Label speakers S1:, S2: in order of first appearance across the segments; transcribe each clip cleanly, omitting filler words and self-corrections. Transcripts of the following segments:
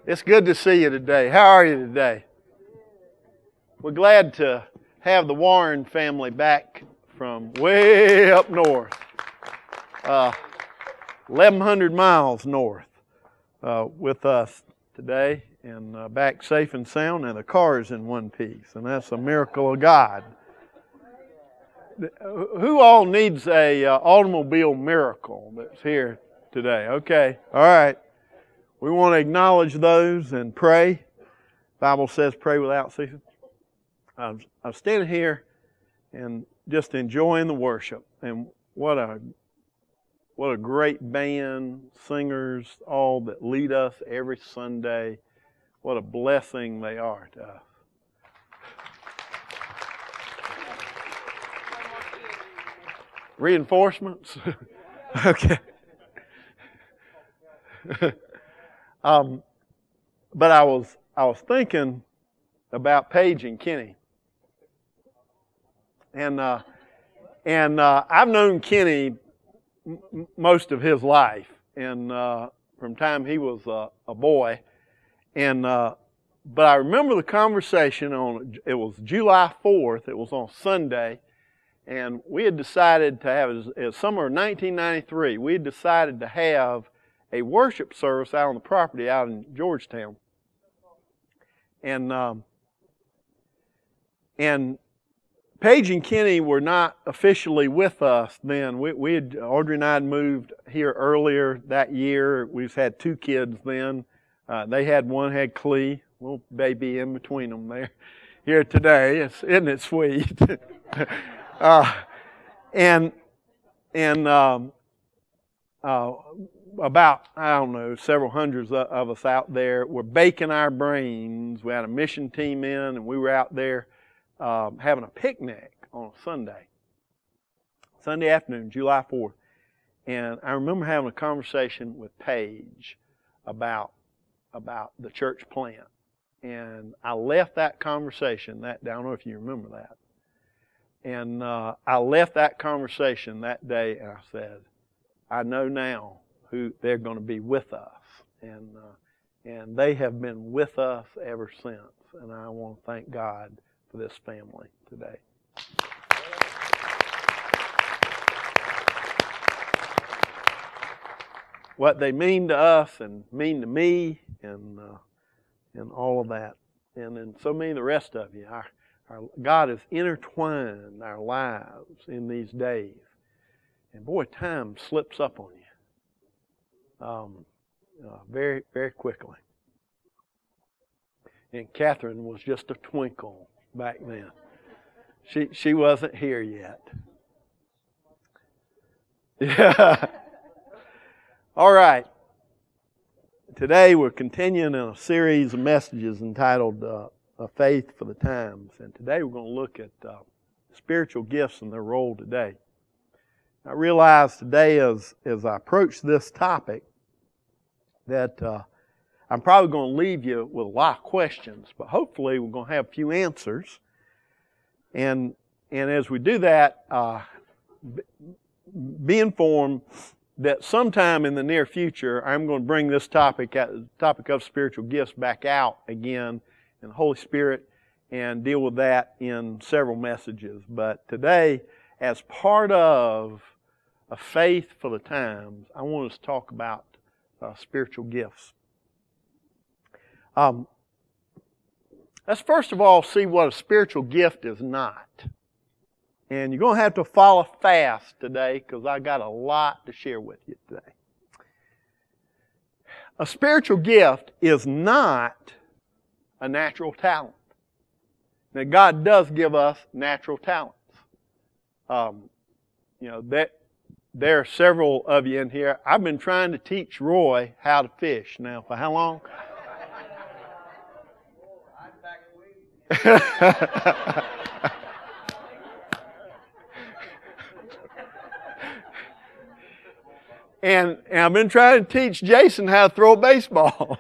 S1: It's good to see you today. How are you today? We're glad to have the Warren family back from way up north, 1,100 miles north, with us today, and back safe and sound, and the car's in one piece, and that's a miracle of God. Who all needs a automobile miracle that's here today? Okay, all right. We want to acknowledge those and pray. The Bible says pray without ceasing. I'm standing here and just enjoying the worship, and what a great band, singers, all that lead us every Sunday. What a blessing they are to us. Reinforcements? Okay. But I was thinking about Paige and Kenny, and I've known Kenny most of his life, and from time he was a boy, and but I remember the conversation it was July 4th. It was on Sunday, and we had decided to have it was summer of 1993. We had decided to have a worship service out on the property out in Georgetown. And Paige and Kenny were not officially with us then. Audrey and I had moved here earlier that year. We've had two kids then. They had one had Clee, little baby in between them there. Here today, isn't it sweet? About, several hundreds of us out there were baking our brains. We had a mission team in, and we were out there having a picnic on a Sunday afternoon, July 4th. And I remember having a conversation with Paige about the church plant. And I left that conversation I don't know if you remember that. And I left that conversation that day, and I said, I know now who they're going to be with us, and they have been with us ever since. And I want to thank God for this family today. What they mean to us and mean to me, and all of that, and then so many of the rest of you. Our God has intertwined our lives in these days, and boy, time slips up on you. Very, very quickly. And Catherine was just a twinkle back then. She wasn't here yet. Yeah. All right. Today we're continuing in a series of messages entitled "A Faith for the Times," and today we're going to look at spiritual gifts and their role today. I realize today, as I approach this topic, that I'm probably going to leave you with a lot of questions, but hopefully we're going to have a few answers. And as we do that, be informed that sometime in the near future, I'm going to bring this topic of spiritual gifts back out again in the Holy Spirit and deal with that in several messages. But today, as part of a faith for the times, I want us to talk about spiritual gifts. Let's first of all see what a spiritual gift is not. And you're going to have to follow fast today because I got a lot to share with you today. A spiritual gift is not a natural talent. Now, God does give us natural talents. There are several of you in here. I've been trying to teach Roy how to fish now for how long? And I've been trying to teach Jason how to throw a baseball.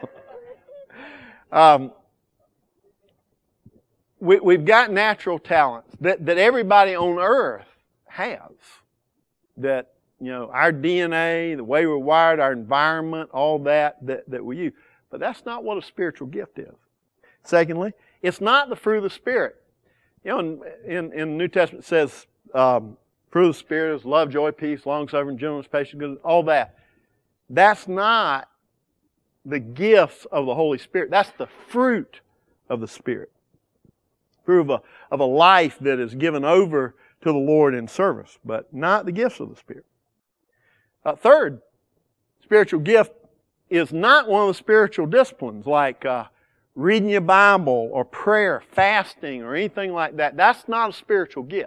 S1: We've got natural talents that everybody on earth has. That, our DNA, the way we're wired, our environment, all that we use. But that's not what a spiritual gift is. Secondly, it's not the fruit of the Spirit. You know, in the New Testament it says, fruit of the Spirit is love, joy, peace, long-suffering, gentleness, patience, goodness, all that. That's not the gifts of the Holy Spirit. That's the fruit of the Spirit. Fruit of a life that is given over to the Lord in service, but not the gifts of the Spirit. Third, spiritual gift is not one of the spiritual disciplines like reading your Bible or prayer, fasting, or anything like that. That's not a spiritual gift.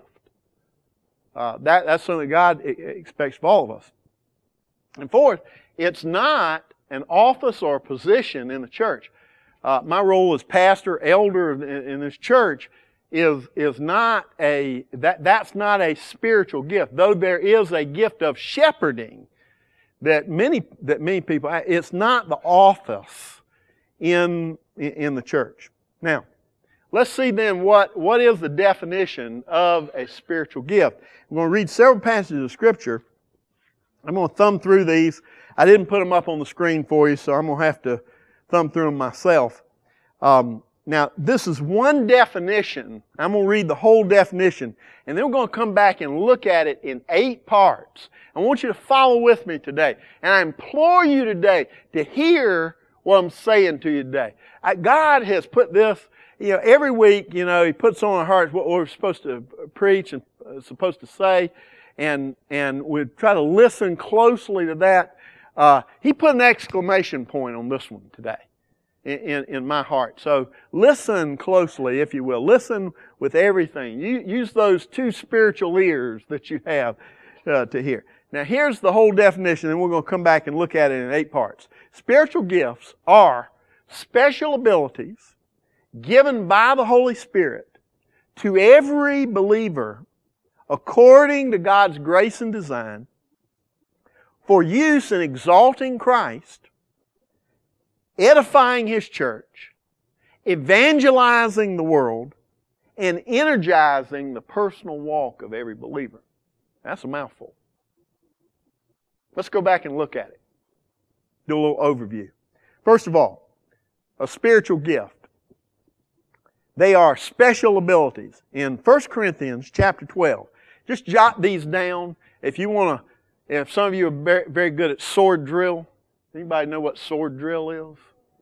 S1: That's something that God expects of all of us. And fourth, it's not an office or a position in the church. My role as pastor, elder in this church is not that's not a spiritual gift. Though there is a gift of shepherding that many people, it's not the office in the church. Now, let's see then what is the definition of a spiritual gift. I'm going to read several passages of Scripture. I'm going to thumb through these. I didn't put them up on the screen for you, so I'm going to have to thumb through them myself. Now, this is one definition. I'm going to read the whole definition, and then we're going to come back and look at it in 8 parts. I want you to follow with me today. And I implore you today to hear what I'm saying to you today. God has put this, every week, He puts on our hearts what we're supposed to preach and supposed to say, and we try to listen closely to that. He put an exclamation point on this one today in my heart. So listen closely, if you will. Listen with everything. Use those 2 spiritual ears that you have to hear. Now here's the whole definition, and we're going to come back and look at it in 8 parts. Spiritual gifts are special abilities given by the Holy Spirit to every believer according to God's grace and design for use in exalting Christ, edifying His church, evangelizing the world, and energizing the personal walk of every believer. That's a mouthful. Let's go back and look at it. Do a little overview. First of all, a spiritual gift. They are special abilities. In 1 Corinthians chapter 12, just jot these down. If some of you are very, very good at sword drill. Anybody know what sword drill is?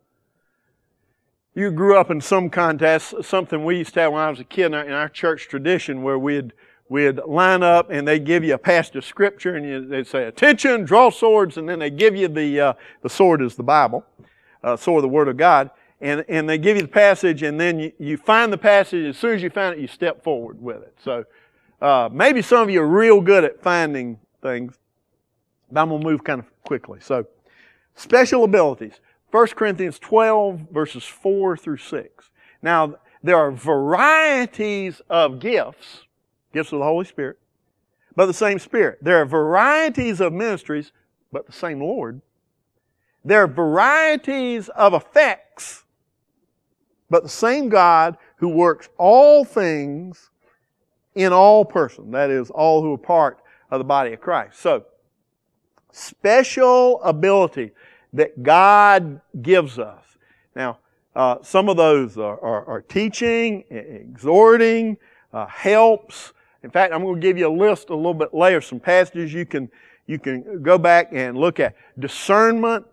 S1: You grew up in some contest, something we used to have when I was a kid in our church tradition, where we'd line up and they'd give you a passage of Scripture and they'd say, attention, draw swords, and then they give you the sword is the Bible, sword of the Word of God, and they give you the passage, and then you find the passage. As soon as you find it, you step forward with it. So maybe some of you are real good at finding things, but I'm going to move kind of quickly. So, special abilities. 1 Corinthians 12, verses 4 through 6. Now, there are varieties of gifts of the Holy Spirit, but the same Spirit. There are varieties of ministries, but the same Lord. There are varieties of effects, but the same God who works all things in all persons. That is, all who are part of the body of Christ. So, special ability that God gives us. Now, some of those are teaching, exhorting, helps. In fact, I'm going to give you a list a little bit later, some passages you can go back and look at. Discernment,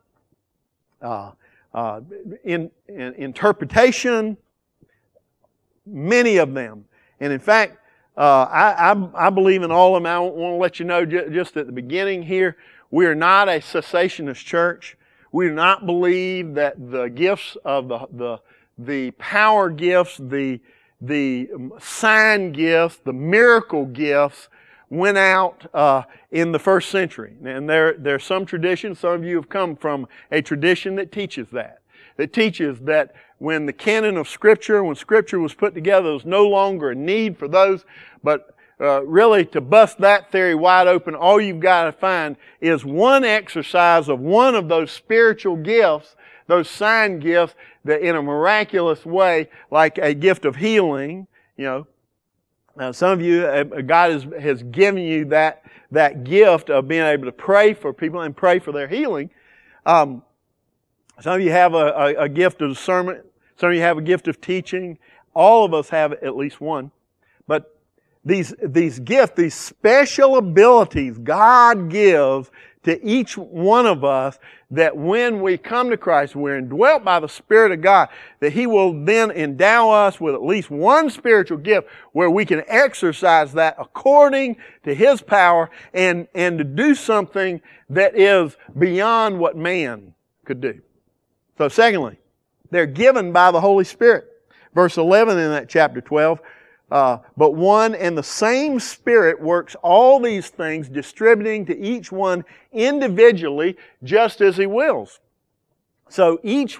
S1: interpretation, many of them. And in fact, I believe in all of them. I want to let you know just at the beginning here, we are not a cessationist church. We do not believe that the gifts of the power gifts, the sign gifts, the miracle gifts went out in the first century. And there's some tradition, some of you have come from a tradition that teaches that. That teaches that when the canon of Scripture, when Scripture was put together, there was no longer a need for those. But really, to bust that theory wide open, all you've got to find is one exercise of one of those spiritual gifts, those sign gifts, that in a miraculous way, like a gift of healing, some of you, God has given you that gift of being able to pray for people and pray for their healing. Some of you have a gift of discernment. Some of you have a gift of teaching. All of us have at least one. But these gifts, these special abilities God gives to each one of us, that when we come to Christ, we're indwelt by the Spirit of God, that He will then endow us with at least one spiritual gift where we can exercise that according to His power and to do something that is beyond what man could do. So secondly, they're given by the Holy Spirit. Verse 11 in that chapter 12, but one and the same Spirit works all these things, distributing to each one individually just as He wills. So each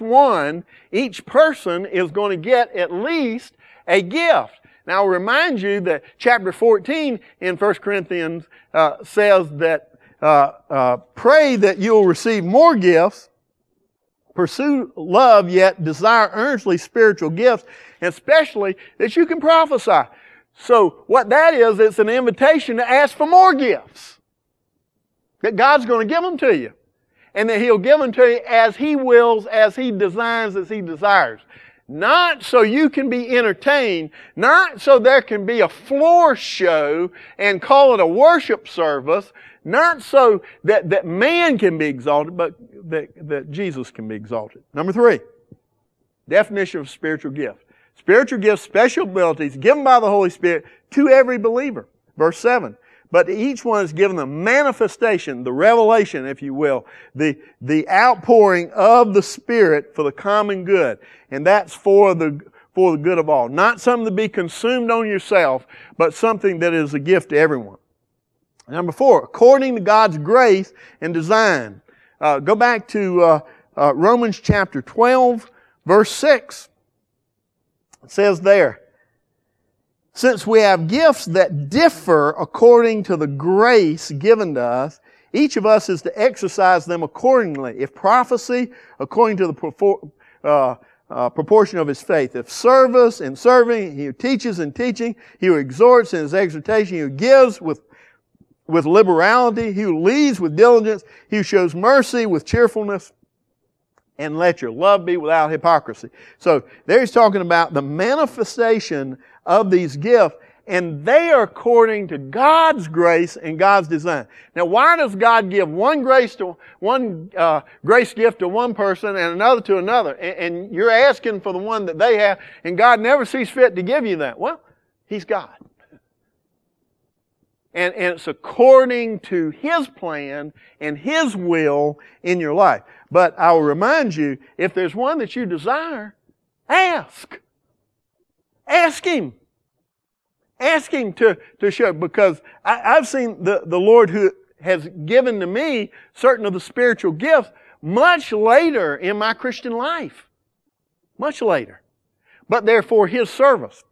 S1: person is going to get at least a gift. Now I'll remind you that chapter 14 in 1 Corinthians says that pray that you'll receive more gifts, pursue love, yet desire earnestly spiritual gifts, and especially that you can prophesy. So what that is, it's an invitation to ask for more gifts. That God's going to give them to you. And that He'll give them to you as He wills, as He designs, as He desires. Not so you can be entertained, not so there can be a floor show and call it a worship service, not so that man can be exalted, but that Jesus can be exalted. Number 3, definition of spiritual gift. Spiritual gifts, special abilities given by the Holy Spirit to every believer. Verse 7. But to each one is given the manifestation, the revelation, if you will, the outpouring of the Spirit for the common good. And that's for the good of all. Not something to be consumed on yourself, but something that is a gift to everyone. Number 4, according to God's grace and design. Go back to Romans chapter 12, verse 6. It says there, since we have gifts that differ according to the grace given to us, each of us is to exercise them accordingly. If prophecy, according to the proportion of his faith. If service, in serving. He who teaches in teaching. He who exhorts in his exhortation. He who gives with liberality. He who leads with diligence. He who shows mercy with cheerfulness. And let your love be without hypocrisy. So there he's talking about the manifestation of these gifts, and they are according to God's grace and God's design. Now, why does God give one grace gift to one person and another to another? And you're asking for the one that they have, and God never sees fit to give you that. Well, He's God. And it's according to His plan and His will in your life. But I will remind you, if there's one that you desire, ask. Ask Him. Ask Him to show, because I've seen the Lord who has given to me certain of the spiritual gifts much later in my Christian life. Much later. But they're for His service.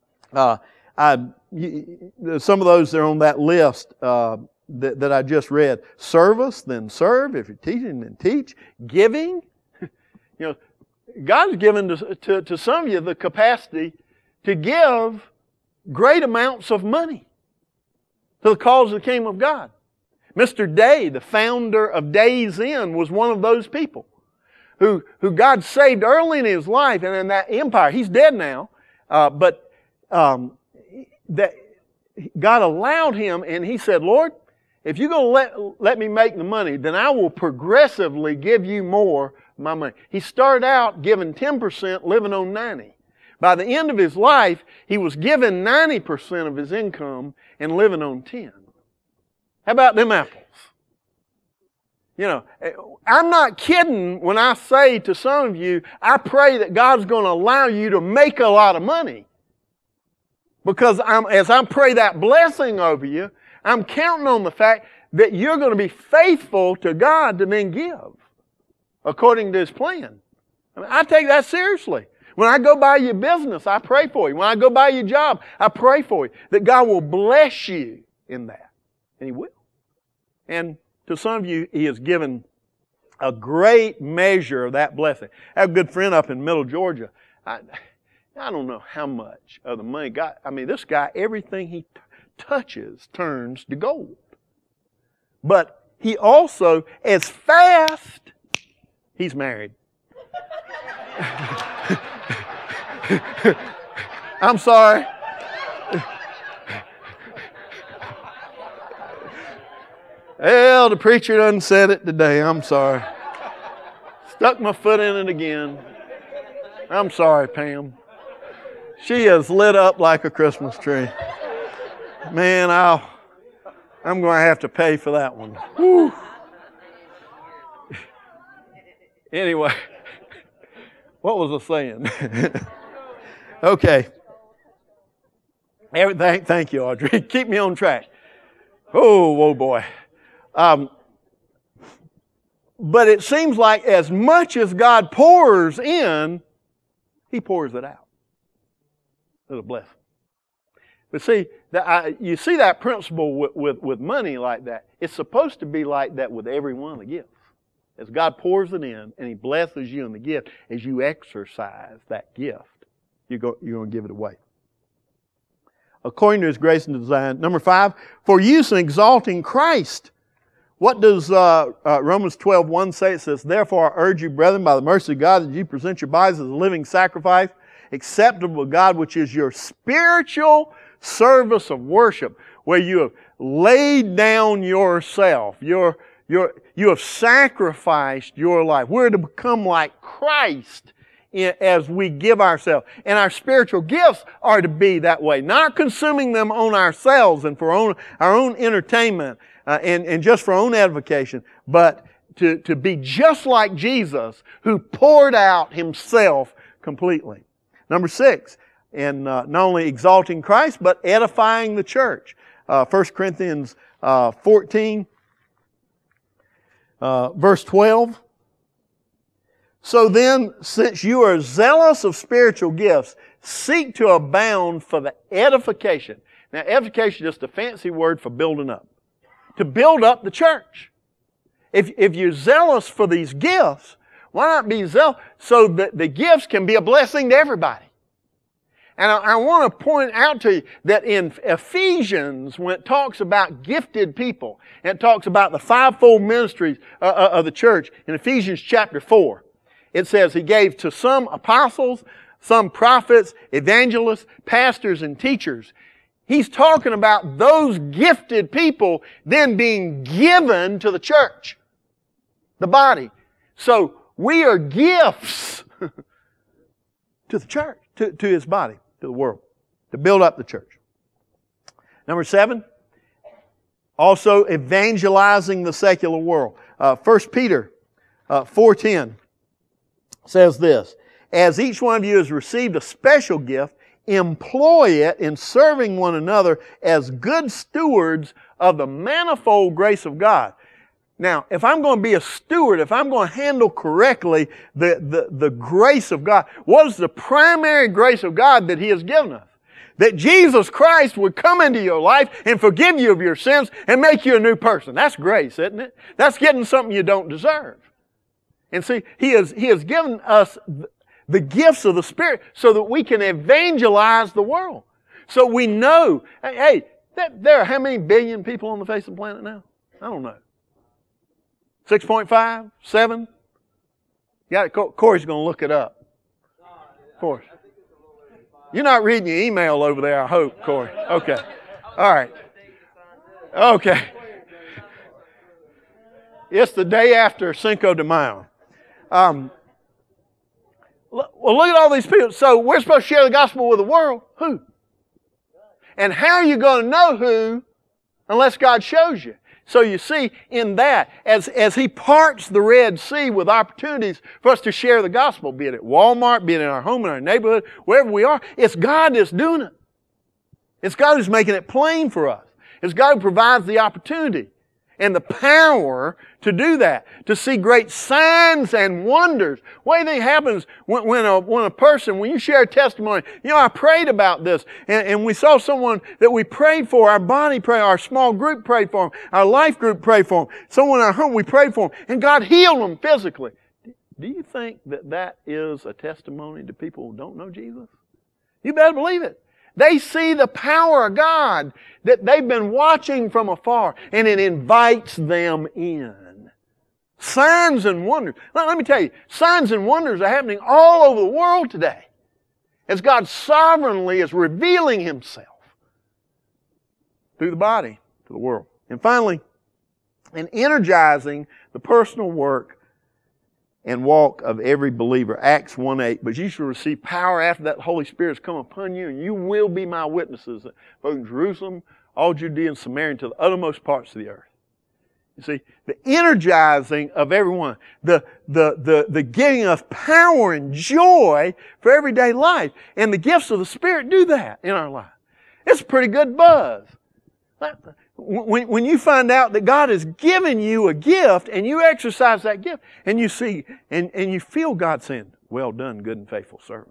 S1: Some of those are on that list that I just read. Service, then serve. If you're teaching, then teach. Giving. God's given to some of you the capacity to give great amounts of money to the cause of the kingdom of God. Mr. Day, the founder of Days Inn, was one of those people who God saved early in his life and in that empire. He's dead now, but that God allowed him, and he said, Lord, if you're going to let me make the money, then I will progressively give you more of my money. He started out giving 10%, living on 90%. By the end of his life, he was giving 90% of his income and living on 10%. How about them apples? I'm not kidding when I say to some of you, I pray that God's going to allow you to make a lot of money. Because as I pray that blessing over you, I'm counting on the fact that you're going to be faithful to God to then give according to His plan. I take that seriously. When I go by your business, I pray for you. When I go by your job, I pray for you. That God will bless you in that. And He will. And to some of you, He has given a great measure of that blessing. I have a good friend up in Middle Georgia. I don't know how much of the money this guy, everything he touches turns to gold. But he also, as fast, he's married. I'm sorry. Well, the preacher done said it today. I'm sorry. Stuck my foot in it again. I'm sorry, Pam. She is lit up like a Christmas tree. Man, I'm going to have to pay for that one. Woo. Anyway, what was I saying? Okay. Everything. Thank you, Audrey. Keep me on track. Oh boy. But it seems like as much as God pours in, He pours it out. It's a blessing. But see, you see that principle with money like that. It's supposed to be like that with every one of the gifts. As God pours it in and He blesses you in the gift, as you exercise that gift, you're going to give it away. According to His grace and design. Number 5, for use in exalting Christ. What does Romans 12:1 say? It says, therefore I urge you, brethren, by the mercy of God, that you present your bodies as a living sacrifice, acceptable to God, which is your spiritual service of worship, where you have laid down yourself. You have sacrificed your life. We're to become like Christ as we give ourselves. And our spiritual gifts are to be that way. Not consuming them on ourselves and for our own entertainment and just for our own edification, but to be just like Jesus, who poured out Himself completely. Number 6, and not only exalting Christ, but edifying the church. 1 Corinthians 14, verse 12. So then, since you are zealous of spiritual gifts, seek to abound for the edification. Now, edification is just a fancy word for building up. To build up the church. If you're zealous for these gifts, why not be zealous so that the gifts can be a blessing to everybody? And I want to point out to you that in Ephesians, when it talks about gifted people, and it talks about the fivefold ministries of the church, in Ephesians chapter 4, it says He gave to some apostles, some prophets, evangelists, pastors, and teachers. He's talking about those gifted people then being given to the church, the body. So we are gifts to the church, to His body, to the world, to build up the church. Number 7, also evangelizing the secular world. 1 Peter 4:10 says this, as each one of you has received a special gift, employ it in serving one another as good stewards of the manifold grace of God. Now, if I'm going to be a steward, if I'm going to handle correctly the grace of God, what is the primary grace of God that He has given us? That Jesus Christ would come into your life and forgive you of your sins and make you a new person. That's grace, isn't it? That's getting something you don't deserve. And see, He has given us the gifts of the Spirit so that we can evangelize the world. So we know, hey, there are how many billion people on the face of the planet now? I don't know. 6.5? 7? Corey's going to look it up. Of course. You're not reading your email over there, I hope, Corey. Okay. All right. Okay. It's the day after Cinco de Mayo. Well, look at all these people. So we're supposed to share the gospel with the world. Who? And how are you going to know who unless God shows you? So you see, in that, as He parts the Red Sea with opportunities for us to share the gospel, be it at Walmart, be it in our home, in our neighborhood, wherever we are, it's God that's doing it. It's God who's making it plain for us. It's God who provides the opportunity and the power to do that, to see great signs and wonders. What do you think happens when a person, when you share a testimony, I prayed about this, and we saw someone that we prayed for, our body prayed, our small group prayed for them, our life group prayed for them, someone in our home, we prayed for them, and God healed them physically. Do you think that is a testimony to people who don't know Jesus? You better believe it. They see the power of God that they've been watching from afar, and it invites them in. Signs and wonders. Let me tell you, signs and wonders are happening all over the world today as God sovereignly is revealing Himself through the body to the world. And finally, in energizing the personal work and walk of every believer. Acts 1:8. But you shall receive power after that the Holy Spirit has come upon you, and you will be my witnesses, both in Jerusalem, all Judea and Samaria, and to the uttermost parts of the earth. You see, the energizing of everyone, the giving of power and joy for everyday life. And the gifts of the Spirit do that in our life. It's a pretty good buzz. When you find out that God has given you a gift and you exercise that gift and you see and you feel God saying, well done, good and faithful servant.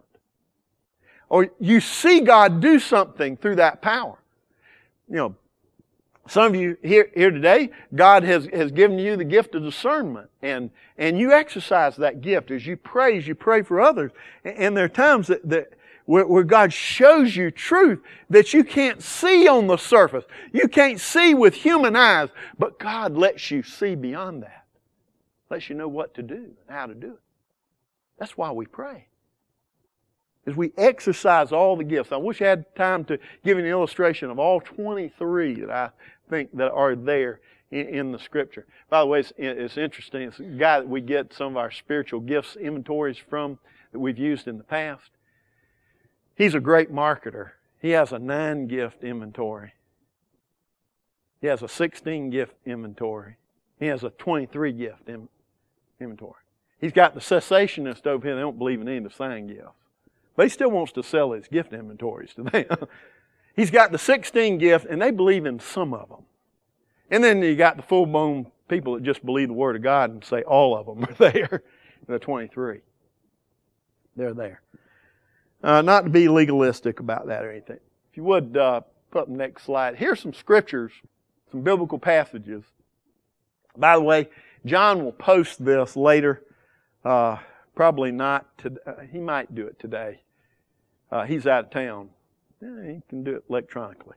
S1: Or you see God do something through that power. You know, some of you here today, God has given you the gift of discernment, and you exercise that gift as you pray for others. And there are times where God shows you truth that you can't see on the surface. You can't see with human eyes, but God lets you see beyond that. Lets you know what to do and how to do it. That's why we pray. As we exercise all the gifts. I wish I had time to give you an illustration of all 23 that I think that are there in the Scripture. By the way, it's interesting. It's a guy that we get some of our spiritual gifts inventories from that we've used in the past. He's a great marketer. He has a 9-gift inventory. He has a 16-gift inventory. He has a 23-gift inventory. He's got the cessationist over here. They don't believe in any of the sign gifts. But he still wants to sell his gift inventories to them. He's got the 16 gifts, and they believe in some of them. And then you got the full-blown people that just believe the Word of God and say all of them are there. The 23. They're there. Not to be legalistic about that or anything. If you would, put up the next slide. Here's some scriptures, some biblical passages. By the way, John will post this later. Probably not today. He might do it today. He's out of town. He can do it electronically.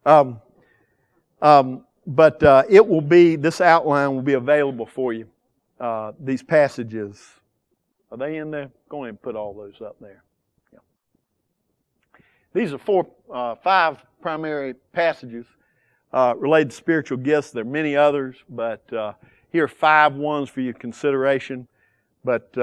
S1: But it will be, this outline will be available for you. These passages, are they in there? Go ahead and put all those up there. Yeah. These are 5 primary passages related to spiritual gifts. There are many others, but here are 5 ones for your consideration. But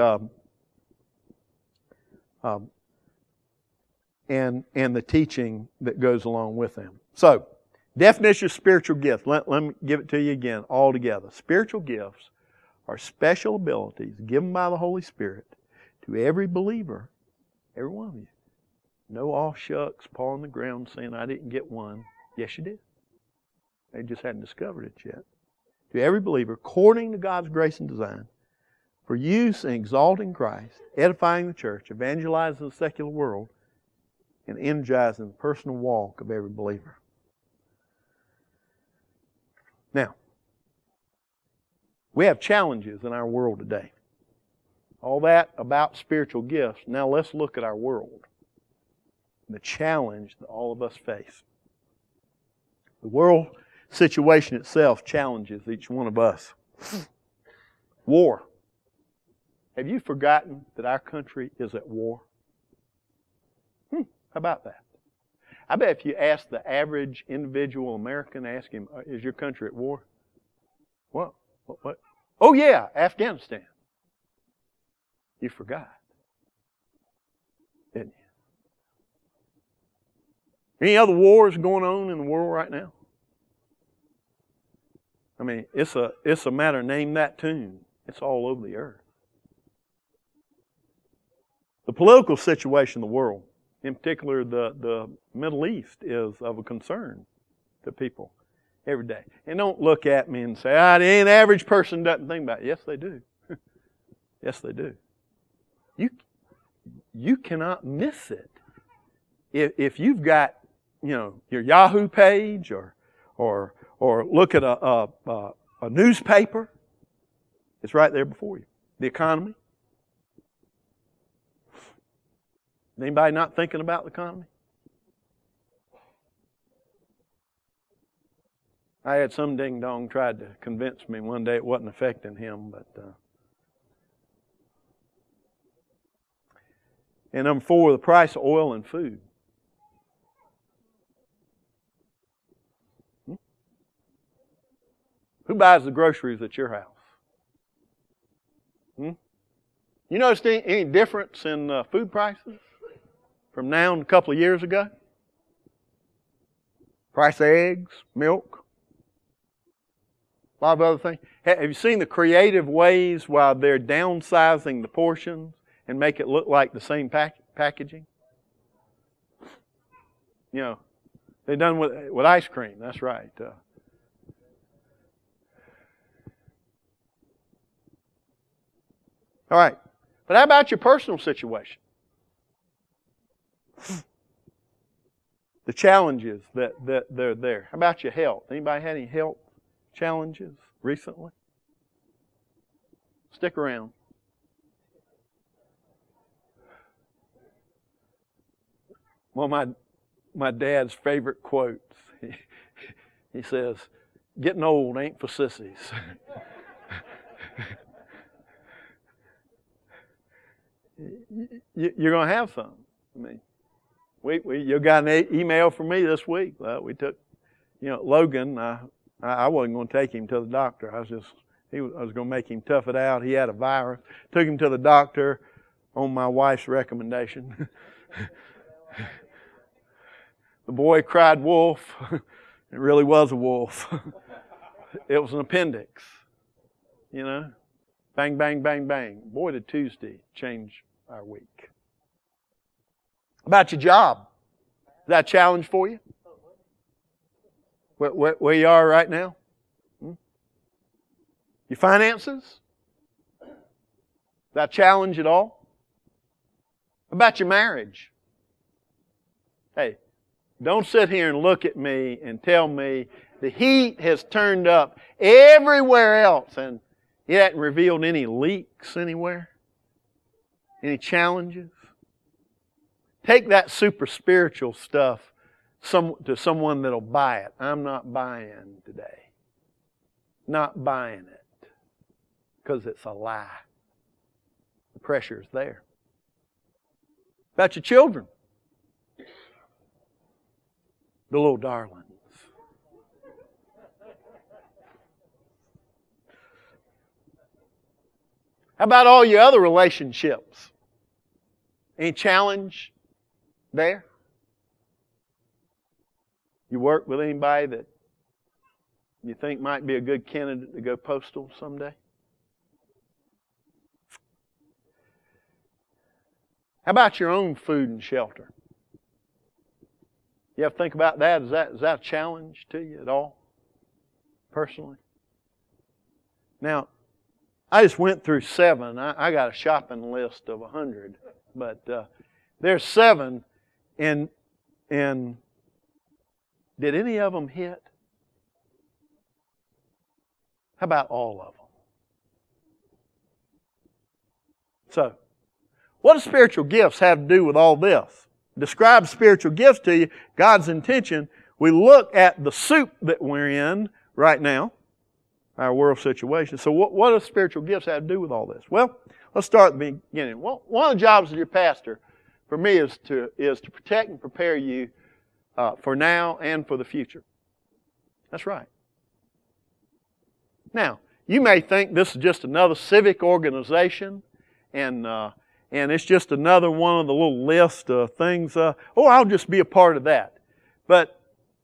S1: and the teaching that goes along with them. So, definition of spiritual gift. Let me give it to you again, all together. Spiritual gifts are special abilities given by the Holy Spirit to every believer, every one of you. No all shucks, paw on the ground saying, I didn't get one. Yes, you did. They just hadn't discovered it yet. To every believer, according to God's grace and design, for use in exalting Christ, edifying the church, evangelizing the secular world, and energizing the personal walk of every believer. Now, we have challenges in our world today. All that about spiritual gifts. Now let's look at our world. The challenge that all of us face. The world situation itself challenges each one of us. War. Have you forgotten that our country is at war? How about that? I bet if you ask the average individual American, ask him, is your country at war? What? Oh yeah, Afghanistan. You forgot. Didn't you? Any other wars going on in the world right now? I mean, it's a matter of name that tune. It's all over the earth. The political situation in the world, in particular the Middle East, is of a concern to people every day. And don't look at me and say, the average person doesn't think about it. Yes, they do. Yes, they do. You cannot miss it. If you've got, your Yahoo page or look at a newspaper, it's right there before you. The economy. Anybody not thinking about the economy? I had some ding-dong tried to convince me one day it wasn't affecting him, but... And number 4, the price of oil and food. Who buys the groceries at your house? You noticed any difference in food prices from now and a couple of years ago? Price of eggs, milk, a lot of other things. Have you seen the creative ways while they're downsizing the portions and make it look like the same packaging? You know, they've done with ice cream. That's right. All right. But how about your personal situation? The challenges that they're there. How about your health? Anybody had any health challenges recently? Stick around. One of my dad's favorite quotes. He says, "Getting old ain't for sissies." You're going to have some. I mean, you got an email from me this week. We took, Logan. I wasn't going to take him to the doctor. I was going to make him tough it out. He had a virus. Took him to the doctor on my wife's recommendation. The boy cried wolf. It really was a wolf. It was an appendix. Bang, bang, bang, bang. Boy, did Tuesday change our week. About your job. Is that a challenge for you? Where you are right now? Your finances? Is that a challenge at all? About your marriage? Hey, don't sit here and look at me and tell me the heat has turned up everywhere else and it hasn't revealed any leaks anywhere? Any challenges? Take that super spiritual stuff to someone that'll buy it. I'm not buying today. Not buying it. Because it's a lie. The pressure's there. About your children. The little darlings. How about all your other relationships? Any challenge there? You work with anybody that you think might be a good candidate to go postal someday? How about your own food and shelter? You ever think about that? Is that a challenge to you at all? Personally? Now, I just went through 7. I got a shopping list of 100. But there's 7. And did any of them hit? How about all of them? So, what do spiritual gifts have to do with all this? Describe spiritual gifts to you, God's intention. We look at the soup that we're in right now, our world situation. So what do spiritual gifts have to do with all this? Well, let's start at the beginning. Well, one of the jobs of your pastor, for me, is to protect and prepare you for now and for the future. That's right. Now, you may think this is just another civic organization, and it's just another one of the little list of things. I'll just be a part of that. But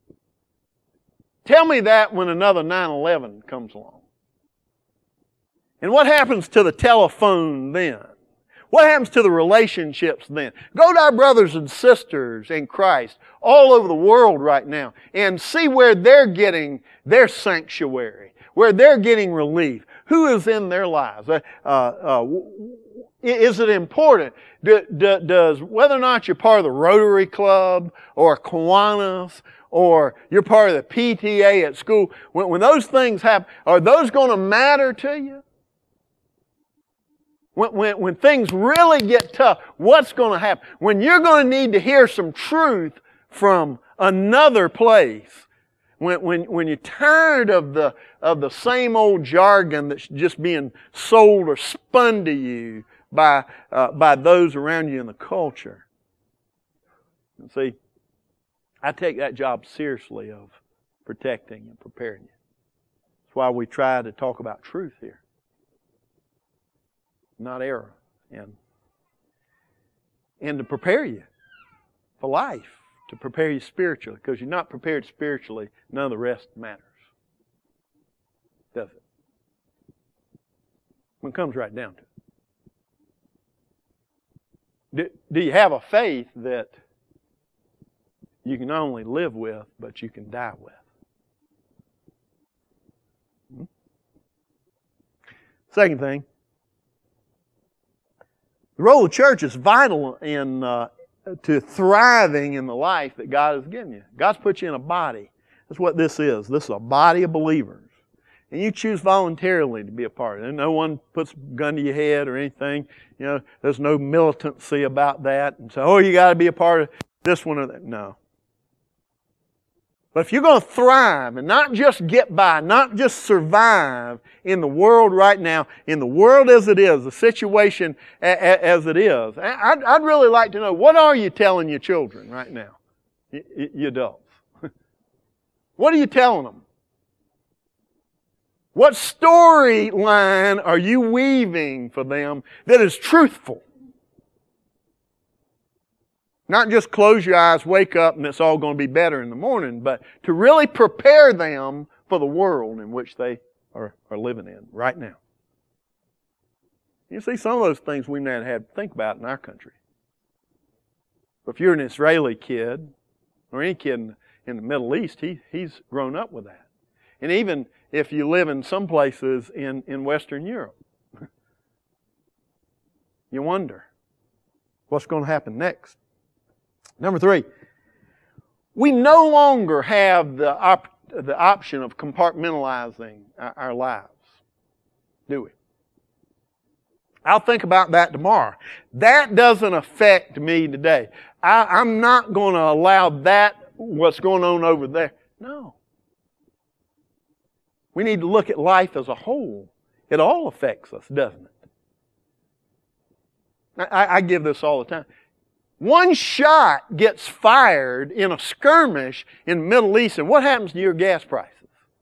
S1: tell me that when another 9/11 comes along. And what happens to the telephone then? What happens to the relationships then? Go to our brothers and sisters in Christ all over the world right now and see where they're getting their sanctuary, where they're getting relief. Who is in their lives? Is it important? Does whether or not you're part of the Rotary Club or Kiwanis or you're part of the PTA at school, when those things happen, are those going to matter to you? When things really get tough, what's going to happen? When you're going to need to hear some truth from another place, When you're tired of the same old jargon that's just being sold or spun to you by those around you in the culture. And see, I take that job seriously of protecting and preparing you. That's why we try to talk about truth here, not error, and to prepare you for life, to prepare you spiritually. Because you're not prepared spiritually, none of the rest matters. Does it? When it comes right down to it. Do you have a faith that you can not only live with, but you can die with? Second thing, the role of the church is vital to thriving in the life that God has given you. God's put you in a body. That's what this is. This is a body of believers. And you choose voluntarily to be a part of it. And no one puts a gun to your head or anything. You know, there's no militancy about that. And so, oh, you got to be a part of this one or that. No. But if you're going to thrive and not just get by, not just survive in the world right now, in the world as it is, the situation as it is, I'd really like to know, what are you telling your children right now, you adults? What are you telling them? What storyline are you weaving for them that is truthful? Not just close your eyes, wake up, and it's all going to be better in the morning, but to really prepare them for the world in which they are living in right now. You see, some of those things we may not have to think about in our country. But if you're an Israeli kid, or any kid in the Middle East, he's grown up with that. And even if you live in some places in Western Europe, you wonder what's going to happen next. Number 3, we no longer have the option of compartmentalizing our lives, do we? I'll think about that tomorrow. That doesn't affect me today. I'm not going to allow that, what's going on over there. No. We need to look at life as a whole. It all affects us, doesn't it? I give this all the time. One shot gets fired in a skirmish in the Middle East, and what happens to your gas prices?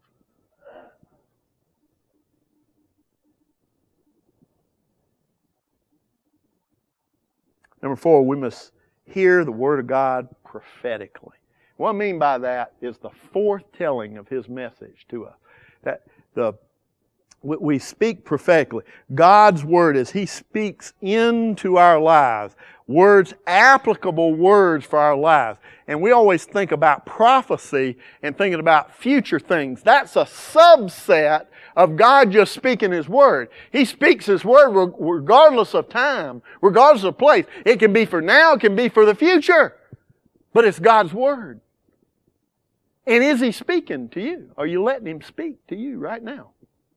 S1: Number 4, we must hear the Word of God prophetically. What I mean by that is the foretelling of His message to us. We speak prophetically. God's Word, as He speaks into our lives, words, applicable words for our lives. And we always think about prophecy and thinking about future things. That's a subset of God just speaking His Word. He speaks His Word regardless of time, regardless of place. It can be for now, it can be for the future. But it's God's Word. And is He speaking to you? Are you letting Him speak to you right now?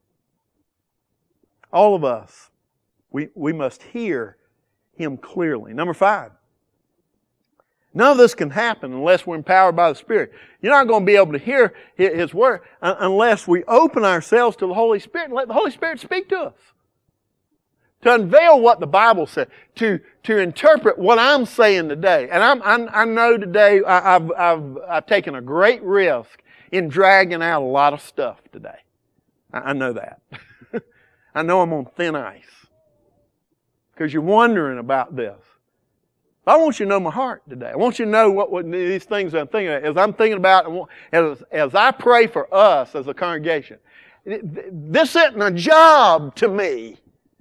S1: All of us, we must hear Him clearly. Number 5, none of this can happen unless we're empowered by the Spirit. You're not going to be able to hear His Word unless we open ourselves to the Holy Spirit and let the Holy Spirit speak to us. To unveil what the Bible said, to interpret what I'm saying today. And I know today I've taken a great risk in dragging out a lot of stuff today. I know that. I know I'm on thin ice. Because you're wondering about this. I want you to know my heart today. I want you to know what these things I'm thinking about. As I'm thinking about, as I pray for us as a congregation, this isn't a job to me.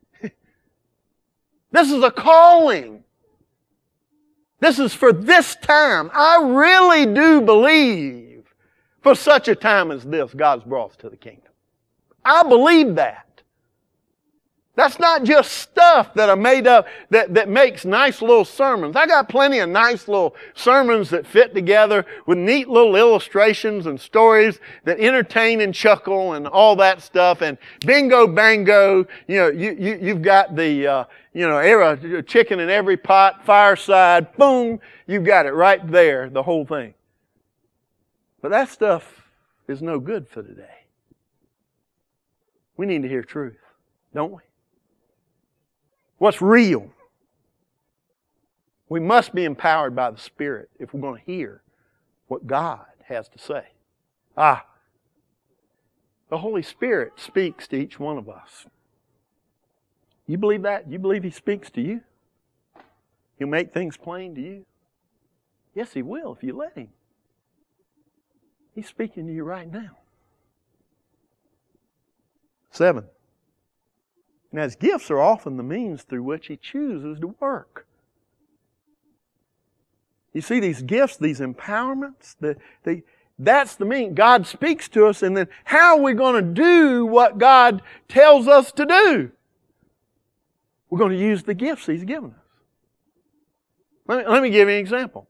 S1: This is a calling. This is for this time. I really do believe for such a time as this, God's brought us to the kingdom. I believe that. That's not just stuff that I made up that makes nice little sermons. I got plenty of nice little sermons that fit together with neat little illustrations and stories that entertain and chuckle and all that stuff. And bingo bango, you've got the every chicken in every pot, fireside, boom, you've got it right there, the whole thing. But that stuff is no good for today. We need to hear truth, don't we? What's real? We must be empowered by the Spirit if we're going to hear what God has to say. The Holy Spirit speaks to each one of us. You believe that? You believe He speaks to you? He'll make things plain to you? Yes, He will if you let Him. He's speaking to you right now. 7. And as gifts are often the means through which He chooses to work. You see, these gifts, these empowerments, that's the mean. God speaks to us, and then how are we going to do what God tells us to do? We're going to use the gifts He's given us. Let me give you an example.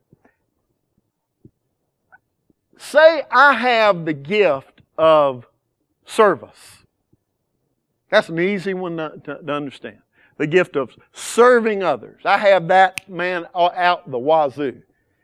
S1: Say I have the gift of service. That's an easy one to understand. The gift of serving others. I have that, man, out the wazoo.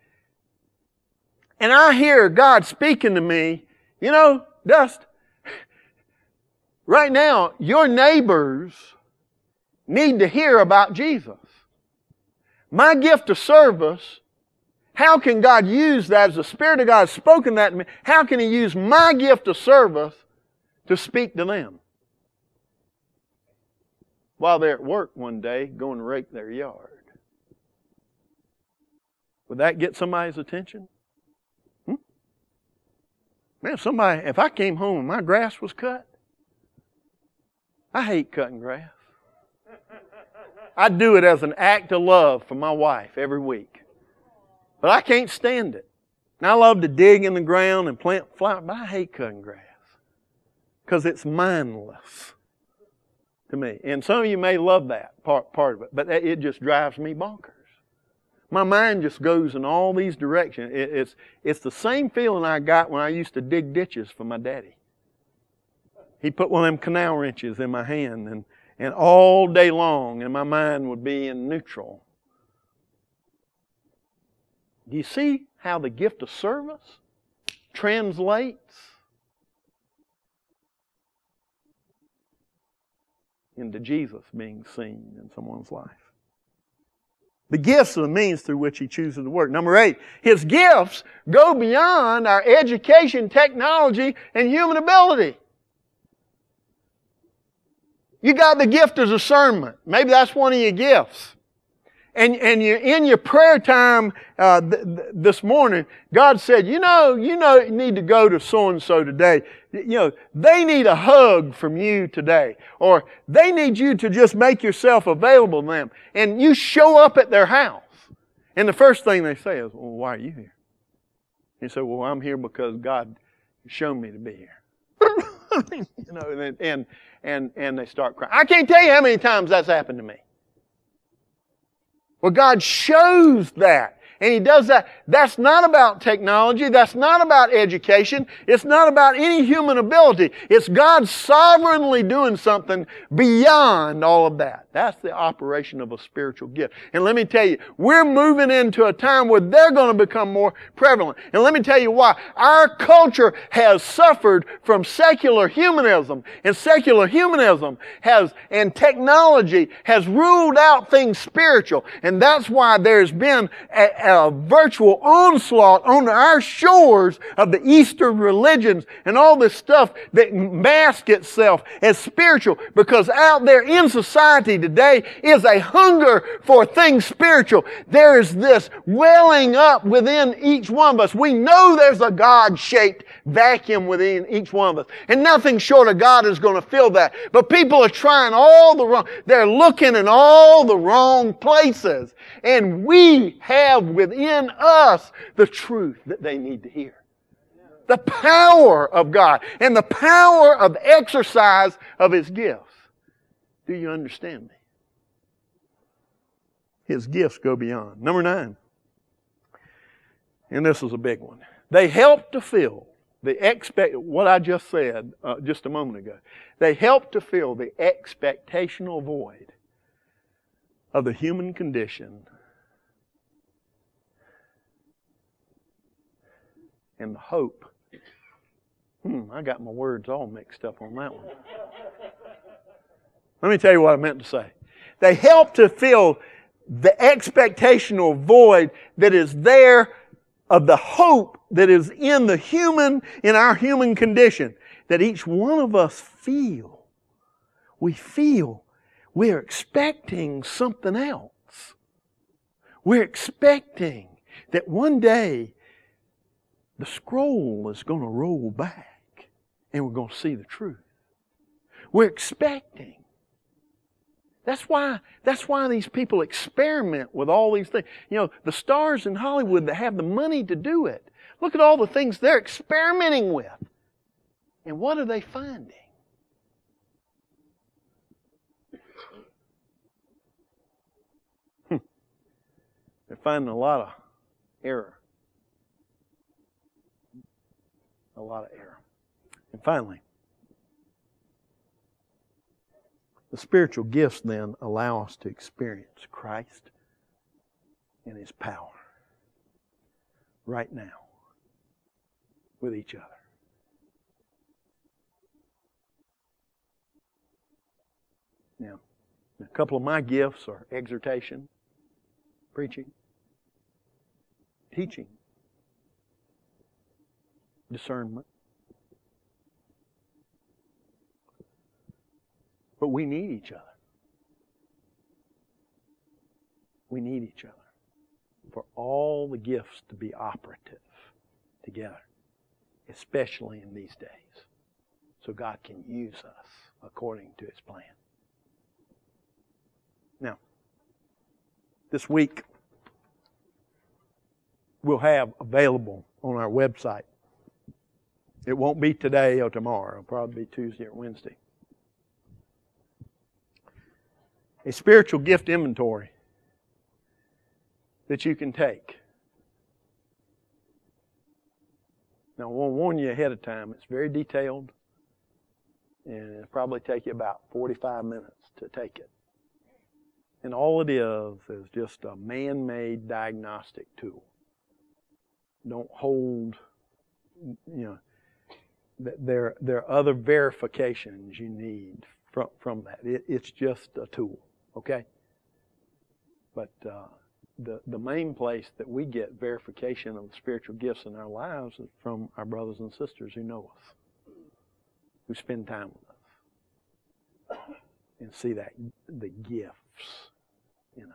S1: And I hear God speaking to me, you know, Dust, right now, your neighbors need to hear about Jesus. My gift of service, how can God use that as the Spirit of God has spoken that to me? How can He use my gift of service to speak to them? While they're at work one day, going to rake their yard. Would that get somebody's attention? Man, if I came home and my grass was cut, I hate cutting grass. I do it as an act of love for my wife every week. But I can't stand it. And I love to dig in the ground and plant flowers, but I hate cutting grass. Because it's mindless to me. And some of you may love that part of it, but it just drives me bonkers. My mind just goes in all these directions. It's the same feeling I got when I used to dig ditches for my daddy. He put one of them canal wrenches in my hand, and all day long, and my mind would be in neutral. Do you see how the gift of service translates into Jesus being seen in someone's life? The gifts are the means through which He chooses to work. Number 8, His gifts go beyond our education, technology, and human ability. You got the gift of discernment. Maybe that's one of your gifts. And you're in your prayer time this morning, God said, you need to go to so-and-so today. They need a hug from you today. Or they need you to just make yourself available to them. And you show up at their house. And the first thing they say is, well, why are you here? You say, well, I'm here because God showed me to be here. And they start crying. I can't tell you how many times that's happened to me. Well, God shows that. And He does that. That's not about technology. That's not about education. It's not about any human ability. It's God sovereignly doing something beyond all of that. That's the operation of a spiritual gift. And let me tell you, we're moving into a time where they're going to become more prevalent. And let me tell you why. Our culture has suffered from secular humanism. And secular humanism and technology has ruled out things spiritual. And that's why there's been a virtual onslaught on our shores of the Eastern religions and all this stuff that masks itself as spiritual, because out there in society today is a hunger for things spiritual. There is this welling up within each one of us. We know there's a God-shaped vacuum within each one of us, and nothing short of God is going to fill that. But people are trying they're looking in all the wrong places. And we have within us the truth that they need to hear. The power of God and the power of exercise of His gifts. Do you understand me? His gifts go beyond. Number 9. And this is a big one. They help to fill what I just said just a moment ago. They help to fill the expectational void of the human condition and the hope I got my words all mixed up on that one. Let me tell you what I meant to say. They help to fill the expectational void that is there of the hope that is in our human condition, that each one of us feel. We feel we're expecting something else. We're expecting that one day the scroll is going to roll back and we're going to see the truth. We're expecting. That's why these people experiment with all these things. You know, the stars in Hollywood that have the money to do it. Look at all the things they're experimenting with. And what are they finding? They're finding a lot of error. A lot of error. And finally, the spiritual gifts then allow us to experience Christ and His power right now with each other. Now, a couple of my gifts are exhortation, preaching, teaching, discernment. But we need each other. We need each other for all the gifts to be operative together, especially in these days, so God can use us according to His plan. Now, this week, we'll have available on our website. It won't be today or tomorrow. It'll probably be Tuesday or Wednesday. A spiritual gift inventory that you can take. Now, I want to warn you ahead of time. It's very detailed, and it'll probably take you about 45 minutes to take it. And all it is just a man-made diagnostic tool. Don't hold, there are other verifications you need from that. It's just a tool, okay? But the main place that we get verification of the spiritual gifts in our lives is from our brothers and sisters who know us, who spend time with us, and see that the gifts in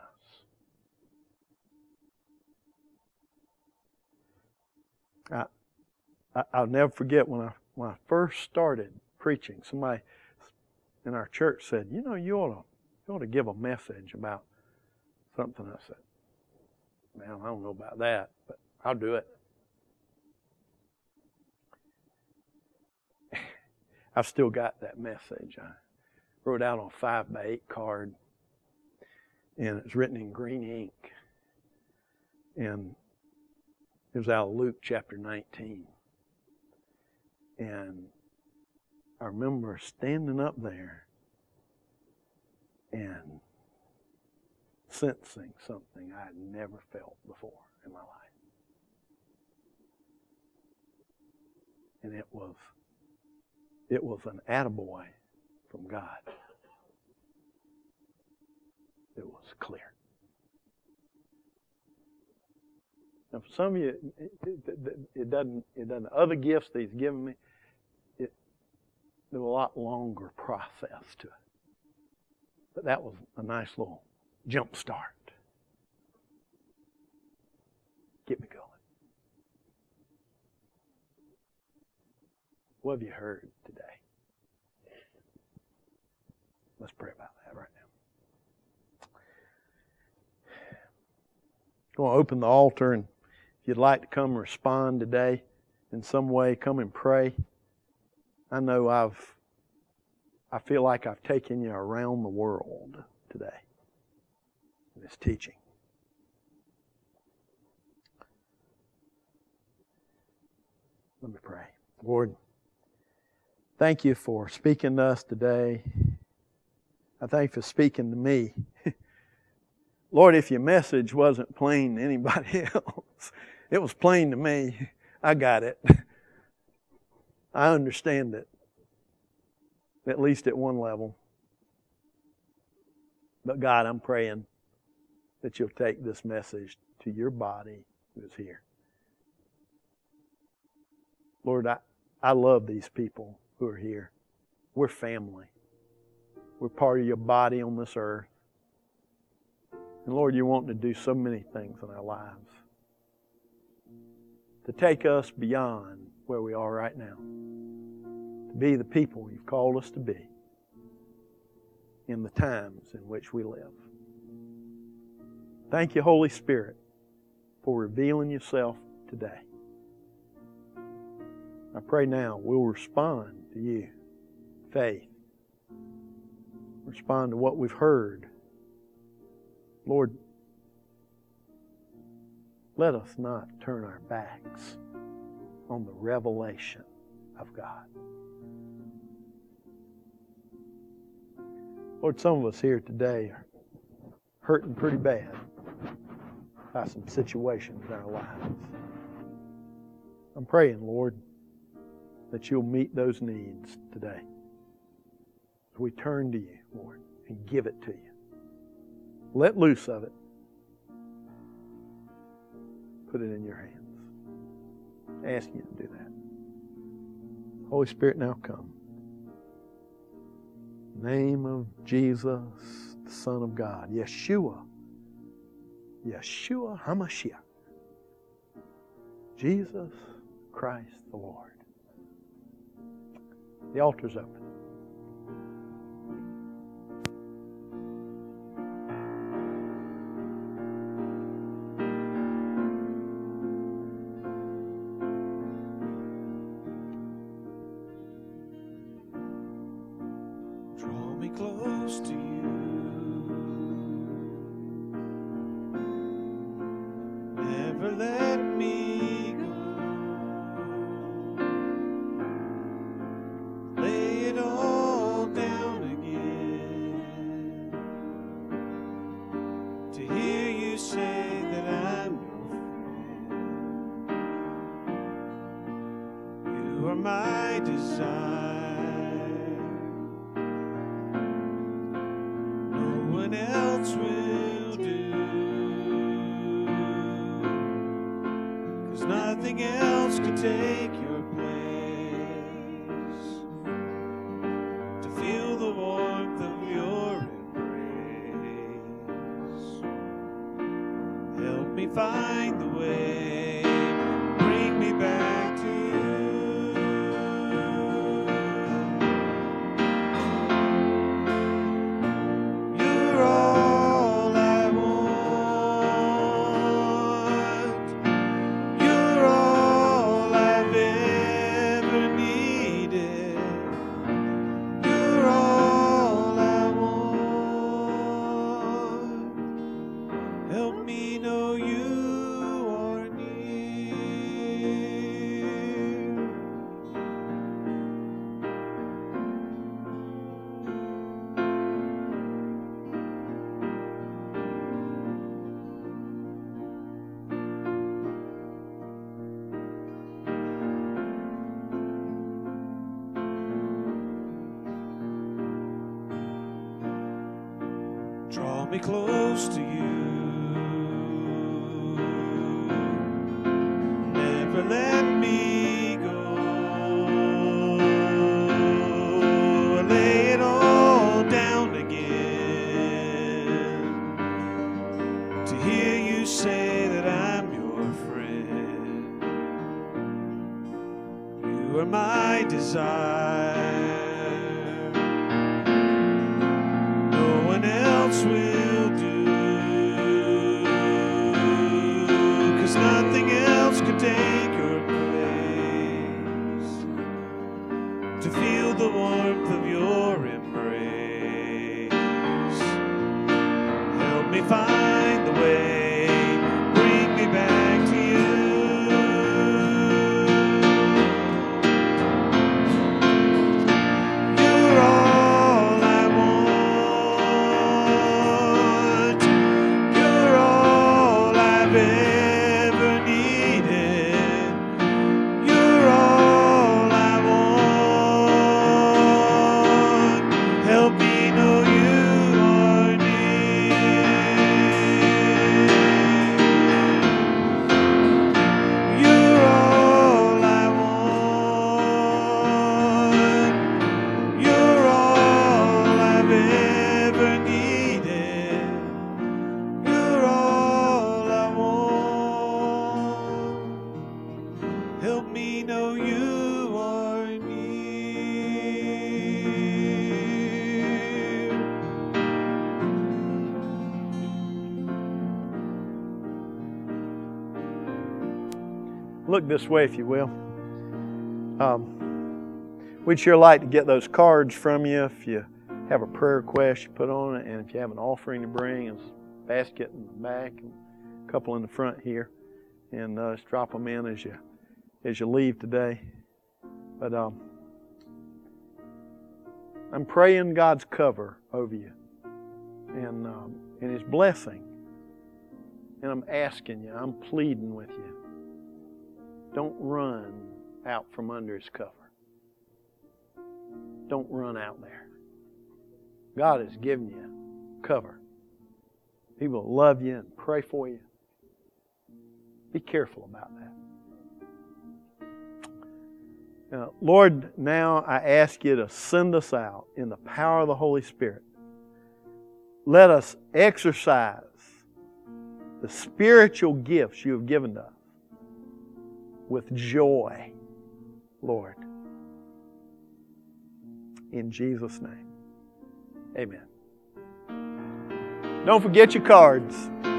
S1: us. I'll never forget when I first started preaching, somebody in our church said, you ought to give a message about something. I said, man, I don't know about that, but I'll do it. I've still got that message. I wrote out on a 5x8 card, and it's written in green ink. And it was out of Luke chapter 19. And I remember standing up there and sensing something I had never felt before in my life. And it was an attaboy from God. It was clear. Now, for some of you, it doesn't. Other gifts that He's given me, there's a lot longer process to it. But that was a nice little jump start. Get me going. What have you heard today? Let's pray about that right now. I'm going to open the altar, and if you'd like to come respond today in some way, come and pray. I know I feel like I've taken you around the world today in this teaching. Let me pray. Lord, thank you for speaking to us today. I thank you for speaking to me. Lord, if your message wasn't plain to anybody else, it was plain to me. I got it. I understand it, at least at one level. But God, I'm praying that you'll take this message to your body who is here. Lord, I love these people who are here. We're family. We're part of your body on this earth. And Lord, you're wanting to do so many things in our lives. To take us beyond where we are right now. To be the people you've called us to be in the times in which we live. Thank you, Holy Spirit, for revealing yourself today. I pray now we'll respond to you. Faith. Respond to what we've heard. Lord, let us not turn our backs on the revelation of God. Lord, some of us here today are hurting pretty bad by some situations in our lives. I'm praying, Lord, that you'll meet those needs today. As we turn to you, Lord, and give it to you. Let loose of it. Put it in your hands. I ask you to do that. Holy Spirit, now come. In the name of Jesus, the Son of God, Yeshua HaMashiach, Jesus Christ the Lord. The altar's open.
S2: Draw me close to you. Never let me go. Lay it all down again. To hear you say that I'm your friend. You are my desire. Else will do, 'cause nothing else could take your place. To feel the warmth of your embrace. Help me find the way, bring me back to you. Draw me close to you. Never let me go. Lay it all down again. To hear you say that I'm your friend. You are my desire. Else will do, 'cause nothing else could take your place. To feel the warmth of your embrace. Help me find the way, bring me back to you. You're all I want. You're all I've ever needed. You're all I want.
S1: look this way if you will. We'd sure like to get those cards from you. If you have a prayer request, you put on it, and if you have an offering to bring, there's a basket in the back and a couple in the front here, and just drop them in as you leave today. But I'm praying God's cover over you and His blessing, and I'm asking you, I'm pleading with you, don't run out from under His cover. Don't run out there. God has given you cover. He will love you and pray for you. Be careful about that. Lord, now I ask you to send us out in the power of the Holy Spirit. Let us exercise the spiritual gifts you have given to us with joy, Lord. In Jesus' name, amen. Don't forget your cards.